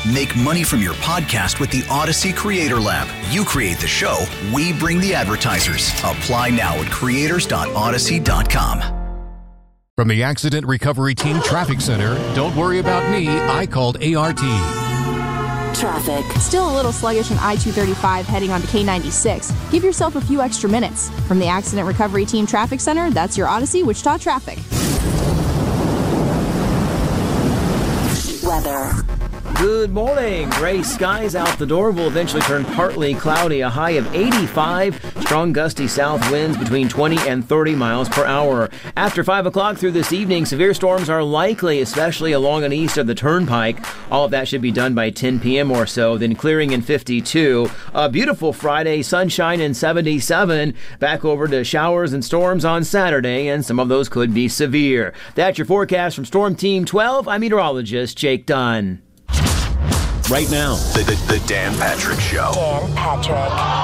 Make money from your podcast with the Odyssey Creator Lab. You create the show, we bring the advertisers. Apply now at creators.odyssey.com. From the Accident Recovery Team Traffic Center, don't worry about me, I called ART. Traffic. Still a little sluggish on I-235 heading onto K-96. Give yourself a few extra minutes. From the Accident Recovery Team Traffic Center, that's your Odyssey Wichita traffic. Weather. Good morning. Gray skies out the door will eventually turn partly cloudy, a high of 85. Strong gusty south winds between 20 and 30 miles per hour. After 5 o'clock through this evening, severe storms are likely, especially along and east of the Turnpike. All of that should be done by 10 p.m. or so, then clearing in 52. A beautiful Friday, sunshine in 77. Back over to showers and storms on Saturday, and some of those could be severe. That's your forecast from Storm Team 12. I'm meteorologist Jake Dunn. Right now, The Dan Patrick Show. Dan Patrick.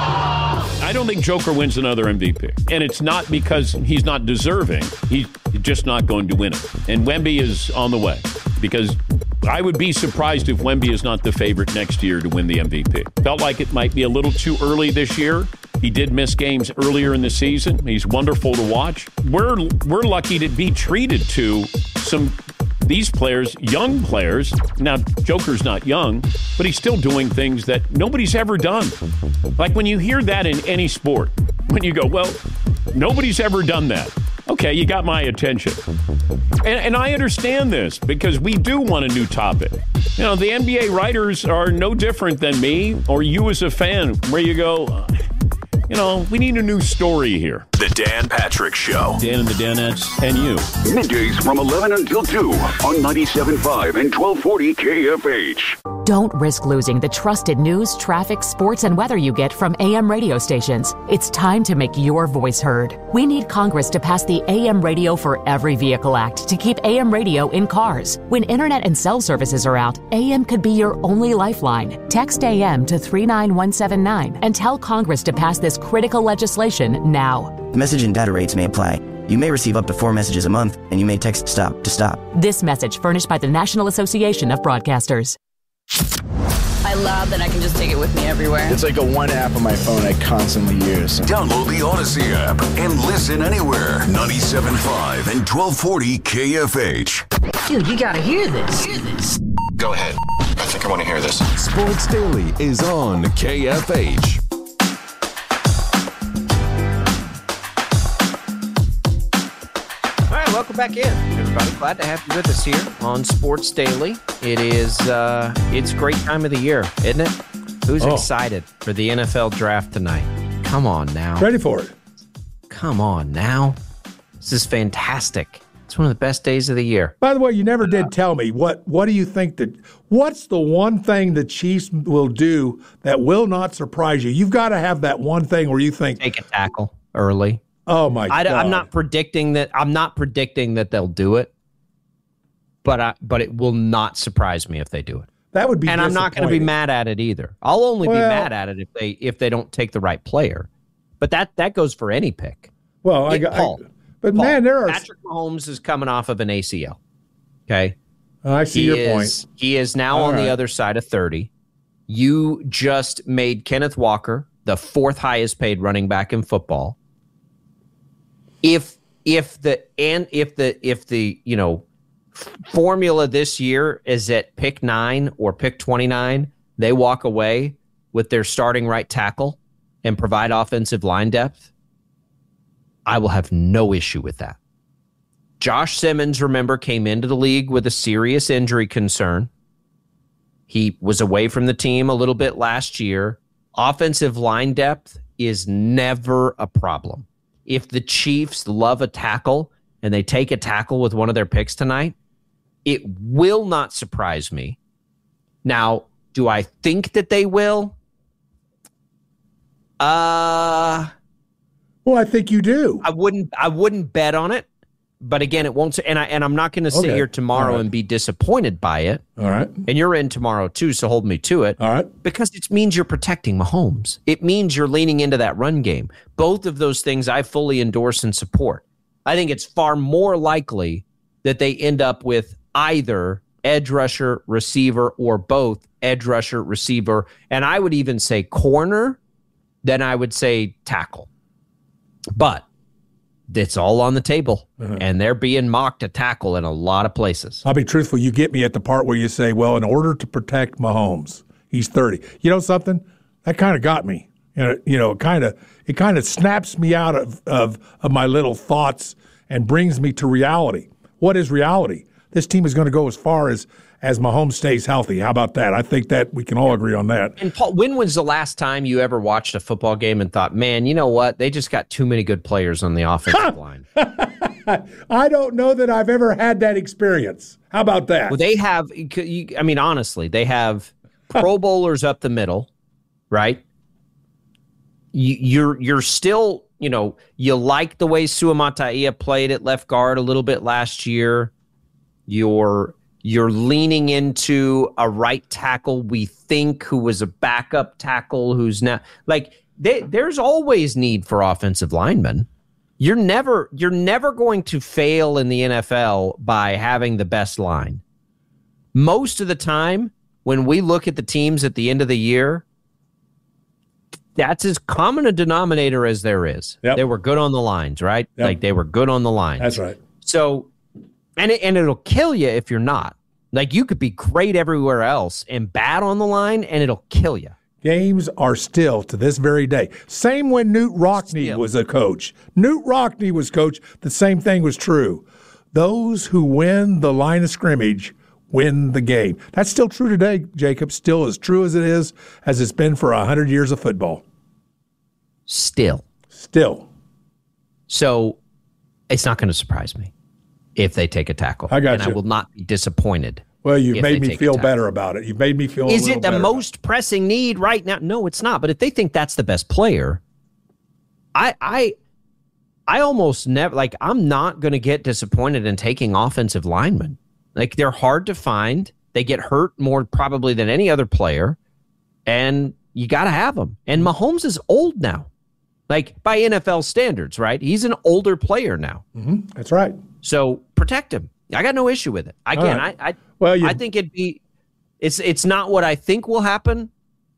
I don't think Joker wins another MVP. And it's not because he's not deserving. He's just not going to win it. And Wemby is on the way. Because I would be surprised if Wemby is not the favorite next year to win the MVP. Felt like it might be a little too early this year. He did miss games earlier in the season. He's wonderful to watch. We're lucky to be treated to these players, young players. Now, Joker's not young, but he's still doing things that nobody's ever done. Like when you hear that in any sport, when you go, well, nobody's ever done that. Okay, you got my attention. And I understand this because we do want a new topic. You know, the NBA writers are no different than me or you as a fan, where you go, you know, we need a new story here. The Dan Patrick Show. Dan and the Danettes and you. Middays from 11 until 2 on 97.5 and 1240 KFH. Don't risk losing the trusted news, traffic, sports, and weather you get from AM radio stations. It's time to make your voice heard. We need Congress to pass the AM Radio for Every Vehicle Act to keep AM radio in cars. When internet and cell services are out, AM could be your only lifeline. Text AM to 39179 and tell Congress to pass this critical legislation now. The message and data rates may apply. You may receive up to 4 messages a month, and you may text STOP to stop. This message furnished by the National Association of Broadcasters. I love that I can just take it with me everywhere. It's like a one app on my phone I constantly use. Download the Odyssey app and listen anywhere. 97.5 and 1240 KFH. Dude, you gotta hear this. Go ahead. I think I want to hear this. Sports Daily is on KFH. Welcome back in, everybody. Glad to have you with us here on Sports Daily. It is, it's a great time of the year, isn't it? Who's excited for the NFL draft tonight? Come on now. Ready for it. Come on now. This is fantastic. It's one of the best days of the year. By the way, you never did tell me, what do you think what's the one thing the Chiefs will do that will not surprise you? You've got to have that one thing where you think. Take a tackle early. Oh my God! I'm not predicting that they'll do it, but it will not surprise me if they do it. That would be, and I'm not going to be mad at it either. I'll only be mad at it if they don't take the right player. But that goes for any pick. Well, Paul, man, there are Patrick Mahomes is coming off of an ACL. Okay, I see your point. He is now on the other side of 30. You just made Kenneth Walker the 4th highest paid running back in football. If the formula this year is at pick 9 or pick 29, they walk away with their starting right tackle and provide offensive line depth, I will have no issue with that. Josh Simmons, remember, came into the league with a serious injury concern. He was away from the team a little bit last year. Offensive line depth is never a problem. If the Chiefs love a tackle and they take a tackle with one of their picks tonight, it will not surprise me. Now, do I think that they will? Well, I think you do. I wouldn't bet on it. But again, it won't. And I'm not going to sit here tomorrow and be disappointed by it. All right. And you're in tomorrow too, so hold me to it. All right. Because it means you're protecting Mahomes. It means you're leaning into that run game. Both of those things I fully endorse and support. I think it's far more likely that they end up with either edge rusher, receiver, or both edge rusher, receiver, and I would even say corner, then I would say tackle. But it's all on the table, and they're being mocked at tackle in a lot of places. I'll be truthful. You get me at the part where you say, well, in order to protect Mahomes, he's 30. You know something? That kind of got me. It kind of snaps me out of my little thoughts and brings me to reality. What is reality? This team is going to go as far as Mahomes stays healthy. How about that? I think that we can all agree on that. And Paul, when was the last time you ever watched a football game and thought, man, you know what? They just got too many good players on the offensive line. I don't know that I've ever had that experience. How about that? Well, they have, honestly, they have Pro Bowlers up the middle, right? You're still, you like the way Suamataia played at left guard a little bit last year. You're leaning into a right tackle, we think, who was a backup tackle, who's now there's always need for offensive linemen. You're never going to fail in the NFL by having the best line. Most of the time, when we look at the teams at the end of the year, that's as common a denominator as there is. Yep. They were good on the lines, right? Yep. They were good on the lines. That's right. So, and it'll kill you if you're not. You could be great everywhere else and bad on the line, and it'll kill you. Games are still, to this very day. Same when Newt Rockne was a coach. Newt Rockne was coach. The same thing was true. Those who win the line of scrimmage win the game. That's still true today, Jacob. Still as true as it is, as it's been for 100 years of football. Still. So it's not going to surprise me if they take a tackle. I got and you. I will not be disappointed. Well, you've made me feel better about it. You've made me feel a little better. Is it the most pressing need right now? No, it's not. But if they think that's the best player, I almost never, I'm not going to get disappointed in taking offensive linemen. They're hard to find. They get hurt more probably than any other player, and you got to have them. And Mahomes is old now, by NFL standards, right? He's an older player now. Mm-hmm. That's right. So protect him. I got no issue with it. Again, right. I think it's not what I think will happen,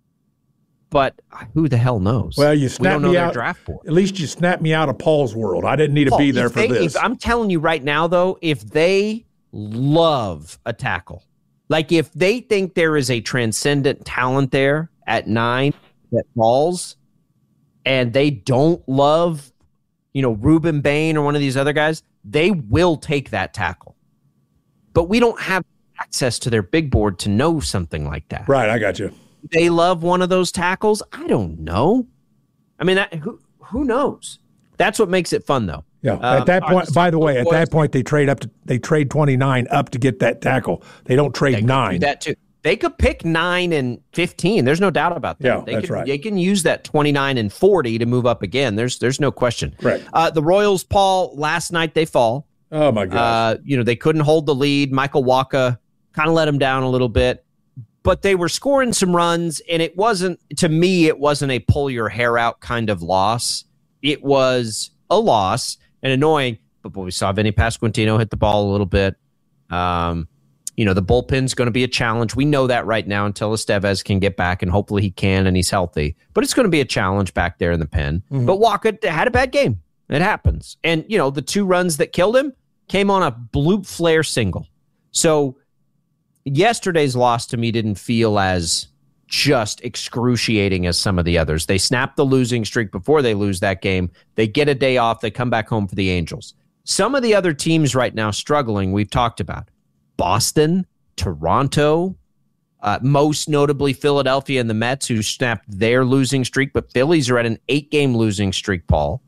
but who the hell knows? Well, we don't know their draft board. At least you snapped me out of Paul's world. I didn't need to be there for this. I'm telling you right now, though, if they love a tackle, if they think there is a transcendent talent there at 9 that falls, and they don't love, Reuben Bain or one of these other guys, they will take that tackle. But we don't have access to their big board to know something like that. Right, I got you. They love one of those tackles? I don't know. I mean, who knows? That's what makes it fun, though. Yeah. At that point, by the way, at that point they trade 29 up to get that tackle. They don't trade 9. Do that too. They could pick 9 and 15. There's no doubt about that. Yeah, that's right. They can use that 29 and 40 to move up again. There's no question. Right. The Royals, Paul, last night they fall. Oh my gosh. They couldn't hold the lead. Michael Wacha kind of let them down a little bit, but they were scoring some runs, and it wasn't a pull your hair out kind of loss. It was a loss and annoying, but we saw Vinny Pasquantino hit the ball a little bit. The bullpen's going to be a challenge. We know that right now until Estevez can get back, and hopefully he can and he's healthy. But it's going to be a challenge back there in the pen. Mm-hmm. But Wacha had a bad game. It happens. And, the 2 runs that killed him came on a bloop flare single. So yesterday's loss to me didn't feel as just excruciating as some of the others. They snapped the losing streak before they lose that game. They get a day off. They come back home for the Angels. Some of the other teams right now struggling, we've talked about. Boston, Toronto, most notably Philadelphia and the Mets, who snapped their losing streak, but Phillies are at an 8-game losing streak, Paul.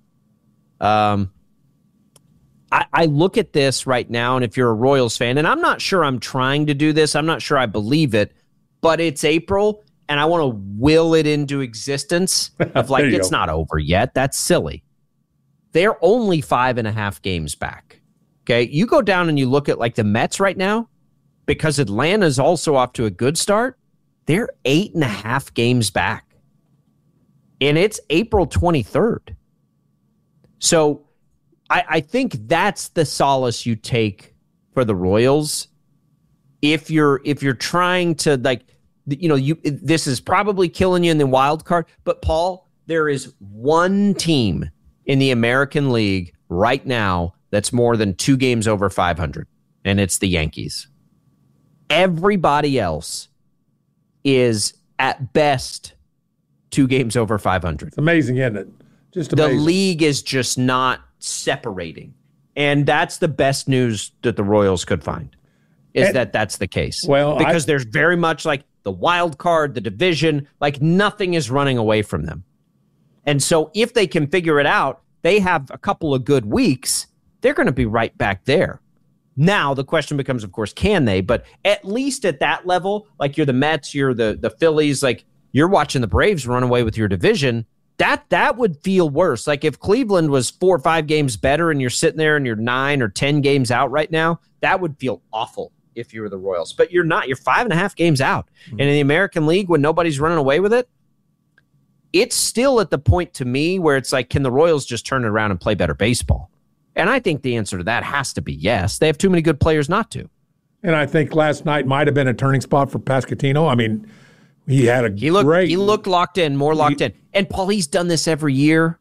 I look at this right now, and if you're a Royals fan, and I'm not sure I'm trying to do this, I'm not sure I believe it, but it's April, and I want to will it into existence of it's not over yet. That's silly. They're only 5.5 games back. Okay, you go down and you look at the Mets right now, because Atlanta's also off to a good start. They're 8.5 games back, and it's April 23rd. So I think that's the solace you take for the Royals if you're trying to this is probably killing you in the wild card. But Paul, there is one team in the American League right now that's more than 2 games over 500, and it's the Yankees. Everybody else is at best 2 games over 500. It's amazing, isn't it? Just amazing. The league is just not separating. And that's the best news that the Royals could find, that's the case. Well, because there's very much like the wild card, the division, like nothing is running away from them. And so if they can figure it out, they have a couple of good weeks, they're going to be right back there. Now, the question becomes, of course, can they? But at least at that level, like you're the Mets, you're the Phillies, like you're watching the Braves run away with your division, that would feel worse. Like if Cleveland was 4 or 5 games better and you're sitting there and you're 9 or 10 games out right now, that would feel awful if you were the Royals. But you're not. You're 5.5 games out. Mm-hmm. And in the American League, when nobody's running away with it, it's still at the point to me where it's like, can the Royals just turn it around and play better baseball? And I think the answer to that has to be yes. They have too many good players not to. And I think last night might have been a turning spot for Pasquantino. I mean, he looked locked in, more locked in. And Paul, he's done this every year.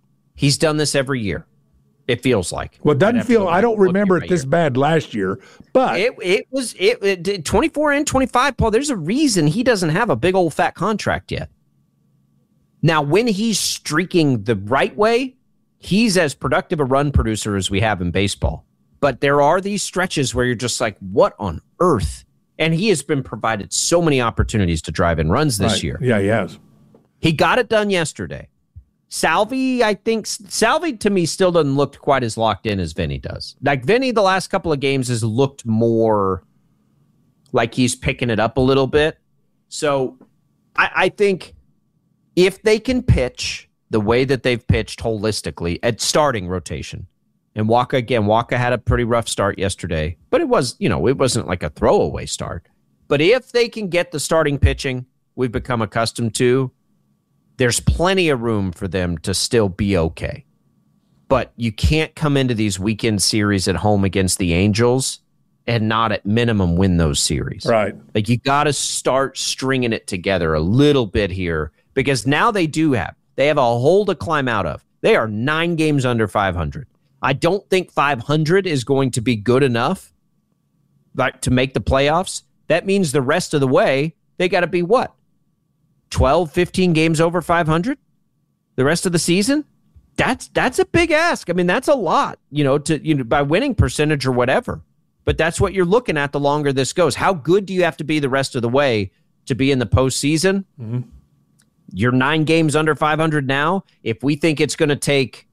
It feels like. Well, it doesn't feel. I don't remember it this bad last year, but it did 24 and 25. Paul, there's a reason he doesn't have a big old fat contract yet. Now, when he's streaking the right way, he's as productive a run producer as we have in baseball. But there are these stretches where you're just like, what on earth? And he has been provided so many opportunities to drive in runs this year. Yeah, he has. He got it done yesterday. Salvi to me still doesn't look quite as locked in as Vinny does. Like Vinny, the last couple of games has looked more like he's picking it up a little bit. So I think if they can pitch the way that they've pitched holistically at starting rotation, and Waka had a pretty rough start yesterday, but it wasn't like a throwaway start. But if they can get the starting pitching we've become accustomed to, there's plenty of room for them to still be okay. But you can't come into these weekend series at home against the Angels and not at minimum win those series. Right. Like you got to start stringing it together a little bit here, because now they have a hole to climb out of. They are 9 games under 500. I don't think 500 is going to be good enough to make the playoffs. That means the rest of the way, they got to be what? 12, 15 games over 500 the rest of the season? That's a big ask. I mean, that's a lot, by winning percentage or whatever. But that's what you're looking at the longer this goes. How good do you have to be the rest of the way to be in the postseason? Mm-hmm. You're 9 games under 500 now. If we think it's going to take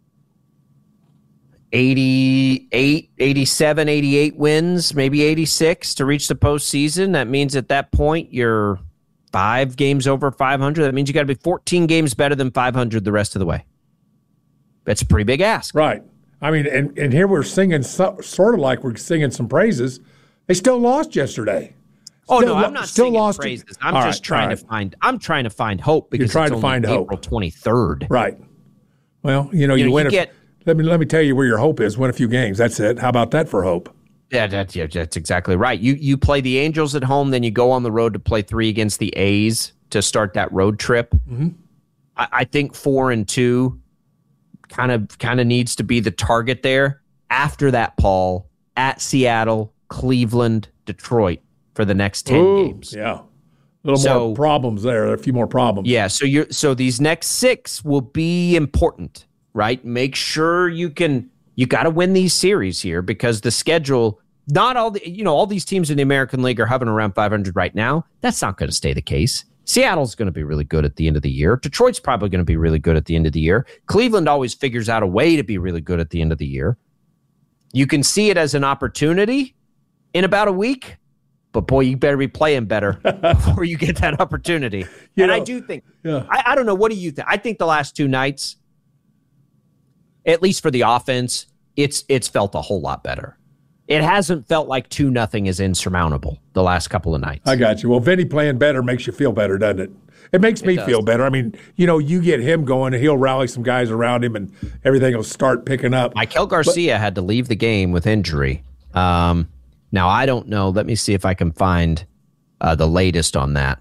88, 87, 88 wins, maybe 86 to reach the postseason, that means at that point you're 5 games over 500. That means you got to be 14 games better than 500 the rest of the way. That's a pretty big ask. Right. I mean, and here we're singing sort of like we're singing some praises. They still lost yesterday. I'm not singing praises. I'm trying to find hope because it's only April 23rd. Right. Well, you win. Let me tell you where your hope is. Win a few games. That's it. How about that for hope? Yeah, that's exactly right. You play the Angels at home, then you go on the road to play 3 against the A's to start that road trip. Mm-hmm. I think 4-2 kind of needs to be the target there. After that, Paul, at Seattle, Cleveland, Detroit for the next 10 games. Yeah. A little more problems there. A few more problems. Yeah, so these next 6 will be important, right? Make sure you got to win these series here, because the schedule, not all these teams in the American League are hovering around 500 right now. That's not going to stay the case. Seattle's going to be really good at the end of the year. Detroit's probably going to be really good at the end of the year. Cleveland always figures out a way to be really good at the end of the year. You can see it as an opportunity in about a week, but boy, you better be playing better before you get that opportunity. I do think, I don't know, what do you think? I think the last 2 nights, at least for the offense, it's felt a whole lot better. It hasn't felt like 2-0 is insurmountable the last couple of nights. I got you. Well, Vinny playing better makes you feel better, doesn't it? It makes me feel better. I mean, you get him going, and he'll rally some guys around him, and everything will start picking up. Maikel Garcia had to leave the game with injury. Now, I don't know. Let me see if I can find the latest on that.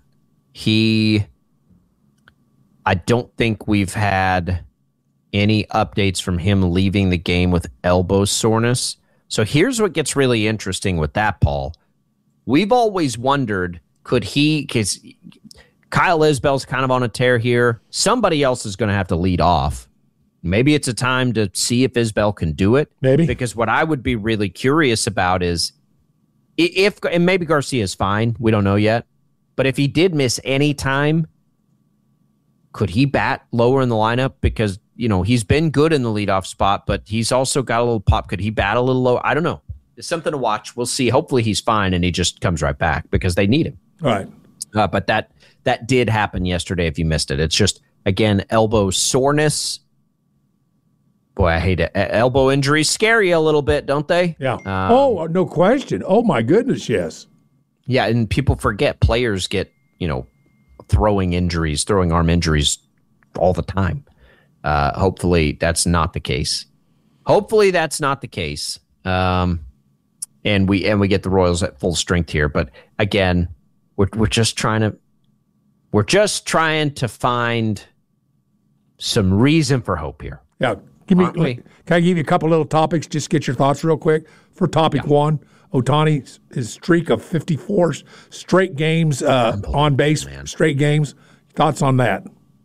I don't think we've had any updates from him leaving the game with elbow soreness. So here's what gets really interesting with that, Paul. We've always wondered, could he, because Kyle Isbell's kind of on a tear here. Somebody else is going to have to lead off. Maybe it's a time to see if Isbell can do it. Maybe. Because what I would be really curious about is and maybe Garcia's fine. We don't know yet. But if he did miss any time, could he bat lower in the lineup? Because, he's been good in the leadoff spot, but he's also got a little pop. Could he bat a little low? I don't know. It's something to watch. We'll see. Hopefully he's fine and he just comes right back because they need him. All right. But that did happen yesterday if you missed it. It's just, again, elbow soreness. Boy, I hate it. Elbow injuries scare you a little bit, don't they? Yeah. No question. Oh, my goodness, yes. Yeah, and people forget players get, throwing arm injuries all the time. Hopefully that's not the case. And we get the Royals at full strength here. But again, we're just trying to find some reason for hope here. Yeah. Can I give you a couple little topics? Just get your thoughts real quick. For topic one, Ohtani, his streak of 54 straight games on base, straight games. Thoughts on that?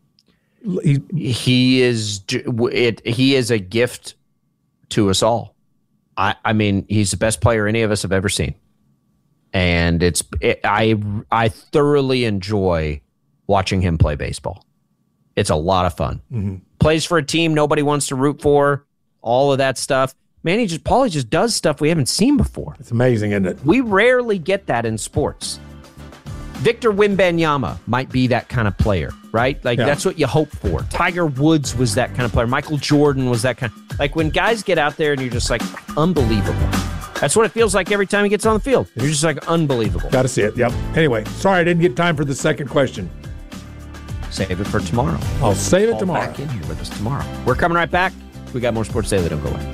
He is a gift to us all. I mean, he's the best player any of us have ever seen, and I thoroughly enjoy watching him play baseball. It's a lot of fun. Mm-hmm. Plays for a team nobody wants to root for, all of that stuff. Man, Paulie just does stuff we haven't seen before. It's amazing, isn't it? We rarely get that in sports. Victor Wembanyama might be that kind of player, right? That's what you hope for. Tiger Woods was that kind of player. Michael Jordan was that kind of... Like, when guys get out there and you're just like, unbelievable. That's what it feels like every time he gets on the field. You're just like, unbelievable. Got to see it, yep. Anyway, sorry I didn't get time for the second question. Save it for tomorrow. I'll save it tomorrow. Back in here with us tomorrow. We're coming right back. We got more Sports Daily. Don't go away.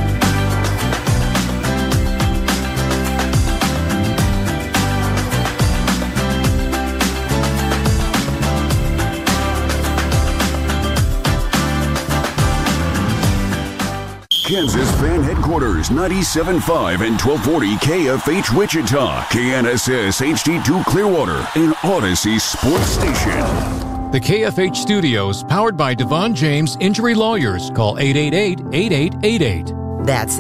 Kansas Fan Headquarters, 97.5 and 1240 KFH Wichita, KNSS HD2 Clearwater, and Odyssey Sports Station. The KFH Studios, powered by Devon James Injury Lawyers. Call 888-8888. That's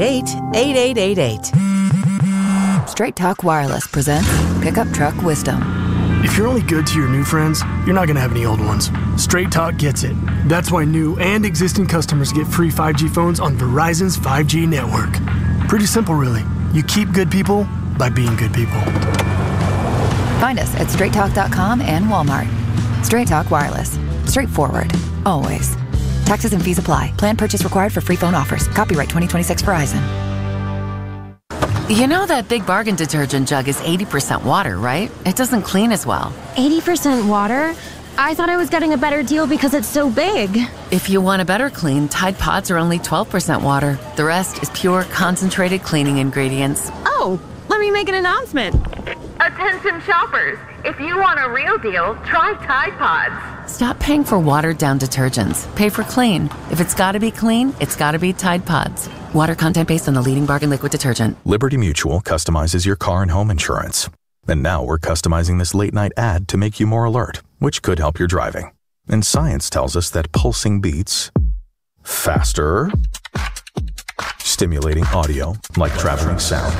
888-8888. Straight Talk Wireless presents Pickup Truck Wisdom. If you're only good to your new friends, you're not going to have any old ones. Straight Talk gets it. That's why new and existing customers get free 5G phones on Verizon's 5G network. Pretty simple, really. You keep good people by being good people. Find us at straighttalk.com and Walmart. Straight Talk Wireless. Straightforward. Always. Taxes and fees apply. Plan purchase required for free phone offers. Copyright 2026 Verizon. You know that Big Bargain detergent jug is 80% water, right? It doesn't clean as well. 80% water? I thought I was getting a better deal because it's so big. If you want a better clean, Tide Pods are only 12% water. The rest is pure, concentrated cleaning ingredients. Oh, let me make an announcement. Attention shoppers, if you want a real deal, try Tide Pods. Stop paying for watered-down detergents. Pay for clean. If it's got to be clean, it's got to be Tide Pods. Water content based on the leading bargain liquid detergent. Liberty Mutual customizes your car and home insurance. And now we're customizing this late-night ad to make you more alert, which could help your driving. And science tells us that pulsing beats faster, stimulating audio like traveling sound,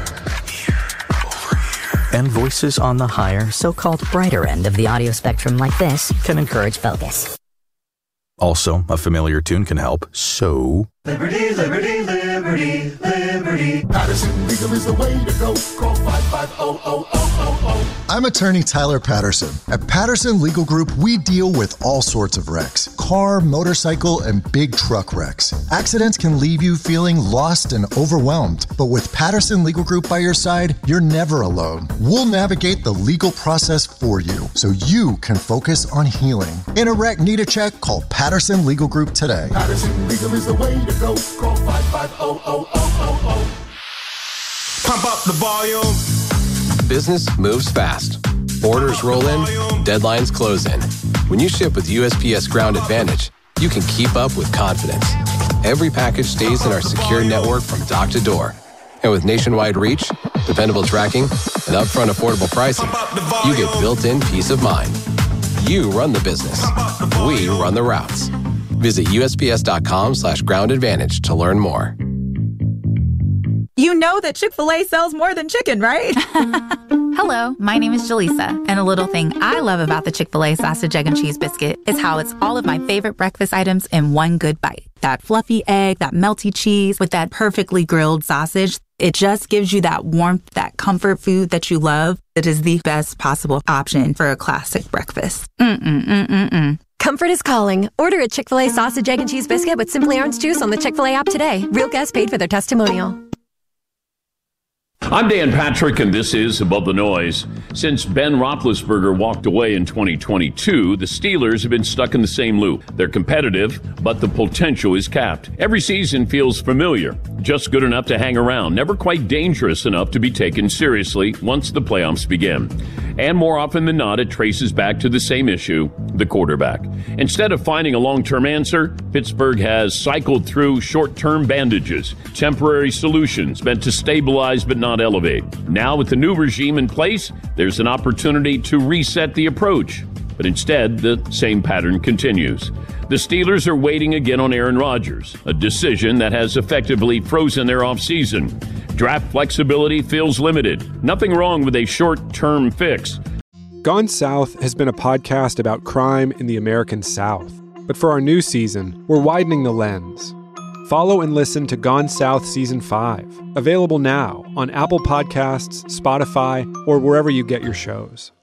and voices on the higher, so-called brighter end of the audio spectrum like this can encourage focus. Also, a familiar tune can help, so... Liberty, liberty, liberty, liberty. Patterson Legal is the way to go. Call 550-0000. I'm attorney Tyler Patterson. At Patterson Legal Group, we deal with all sorts of wrecks. Car, motorcycle, and big truck wrecks. Accidents can leave you feeling lost and overwhelmed. But with Patterson Legal Group by your side, you're never alone. We'll navigate the legal process for you so you can focus on healing. In a wreck, need a check? Call Patterson Legal Group today. Patterson Legal is the way to go. Call 550-0000. Pump up the volume. Business moves fast. Orders roll in, deadlines close in. When you ship with USPS Ground Advantage, you can keep up with confidence. Every package stays in our secure network from dock to door. And with nationwide reach, dependable tracking, and upfront affordable pricing, you get built-in peace of mind. You run the business. We run the routes. Visit USPS.com/Ground Advantage to learn more. You know that Chick-fil-A sells more than chicken, right? Hello, my name is Jaleesa, and a little thing I love about the Chick-fil-A sausage, egg, and cheese biscuit is how it's all of my favorite breakfast items in one good bite. That fluffy egg, that melty cheese with that perfectly grilled sausage. It just gives you that warmth, that comfort food that you love. It is the best possible option for a classic breakfast. Comfort is calling. Order a Chick-fil-A sausage, egg, and cheese biscuit with Simply Orange Juice on the Chick-fil-A app today. Real guests paid for their testimonial. I'm Dan Patrick, and this is Above the Noise. Since Ben Roethlisberger walked away in 2022, the Steelers have been stuck in the same loop. They're competitive, but the potential is capped. Every season feels familiar, just good enough to hang around, never quite dangerous enough to be taken seriously once the playoffs begin. And more often than not, it traces back to the same issue, the quarterback. Instead of finding a long-term answer, Pittsburgh has cycled through short-term bandages, temporary solutions meant to stabilize but not elevate. Now, with the new regime in place, there's an opportunity to reset the approach. But instead, the same pattern continues. The Steelers are waiting again on Aaron Rodgers, a decision that has effectively frozen their offseason. Draft flexibility feels limited. Nothing wrong with a short-term fix. Gone South has been a podcast about crime in the American South. But for our new season, we're widening the lens. Follow and listen to Gone South Season 5, available now on Apple Podcasts, Spotify, or wherever you get your shows.